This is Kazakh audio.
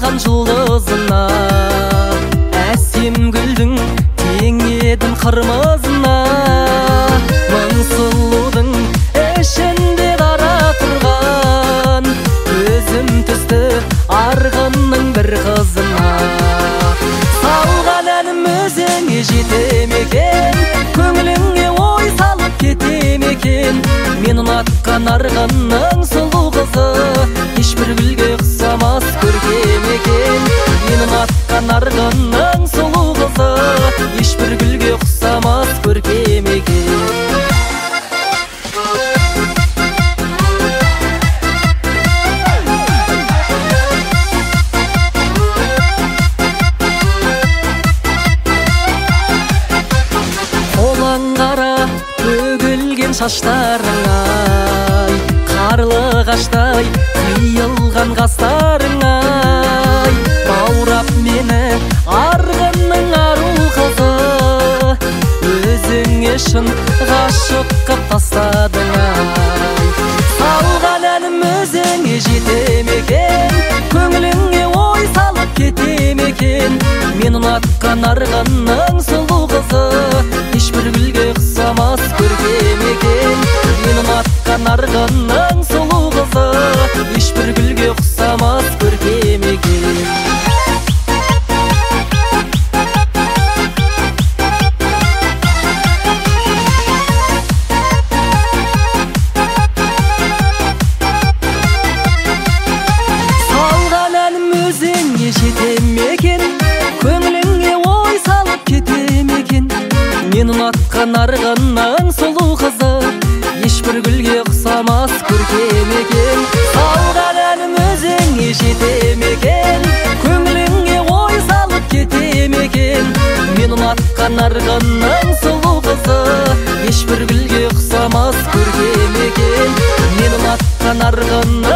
салған жұлдызына, әсем гүлдің тең едім қырмызына. Мың сұлудың ішінде дара тұрған, көзім түсті арғынның бір қызына. Салған әнім өзіңе жете ме екен, көңіліңе ой салып кете ме екен. Мен ұнатқан арғынның сұлу қызы, ешбір гүлге ұқсамас көркем екен. Мен ұнатқан арғынның сұлу қызы, ешбір гүлге ұқсамас көркем екен. Қолаңғара төгілген шаштарыңай, қарлығаштай қиылған қастарыңай. Баурап мені арғынның ару қызы, өзіңе шын ғашық қып тастадың-ай. Салған әнім өзіңе жете ме екен, көңіліңе ой салып кете ме екен. Мен ұнатқан арғынның сұлу қызы, ешбір гүлге ұқсамас көркем екен. Мен ұнатқан арғынның сұлу қызы, ешбір гүлге ұқсамас көркем екен. Салған әнім өзіңе жете ме екен, көңіліңе ой салып кете ме екен. Мен ұнатқан арғынның сұлу қызы, ешбір гүлге ұқсамас көркем екен. Салған әнім өзіңе жете ме екен, көңіліңе ой салып кете ме екен. Мен ұнатқан арғынның сұлу қызы, ешбір гүлге ұқсамас көркем екен. Мен ұнатқан арғынның